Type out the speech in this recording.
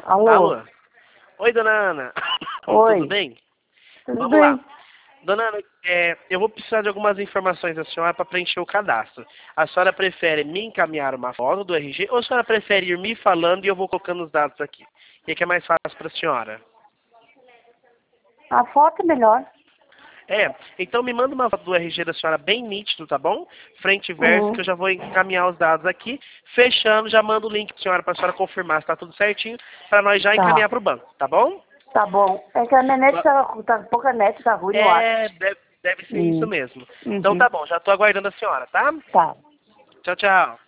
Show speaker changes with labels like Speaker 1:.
Speaker 1: Alô?
Speaker 2: Alô? Oi, dona Ana.
Speaker 1: Oi.
Speaker 2: Tudo bem?
Speaker 1: Tudo
Speaker 2: Vamos
Speaker 1: bem?
Speaker 2: lá. Dona Ana, eu vou precisar de algumas informações da senhora para preencher o cadastro. A senhora prefere me encaminhar uma foto do RG ou a senhora prefere ir me falando e eu vou colocando os dados aqui? O que é mais fácil para a senhora?
Speaker 1: A foto é melhor.
Speaker 2: Então me manda uma foto do RG da senhora bem nítido, tá bom? Frente e verso, que
Speaker 1: Uhum.
Speaker 2: eu já vou encaminhar os dados aqui. Fechando, já mando o link para a senhora confirmar se tá tudo certinho, para nós já encaminhar
Speaker 1: Tá.
Speaker 2: para o banco, tá bom?
Speaker 1: Tá bom. É que a minha net tá pouca net, tá ruim, eu acho.
Speaker 2: Deve ser isso mesmo. Então
Speaker 1: Uhum.
Speaker 2: tá bom, já tô aguardando a senhora, tá?
Speaker 1: Tá.
Speaker 2: Tchau, tchau.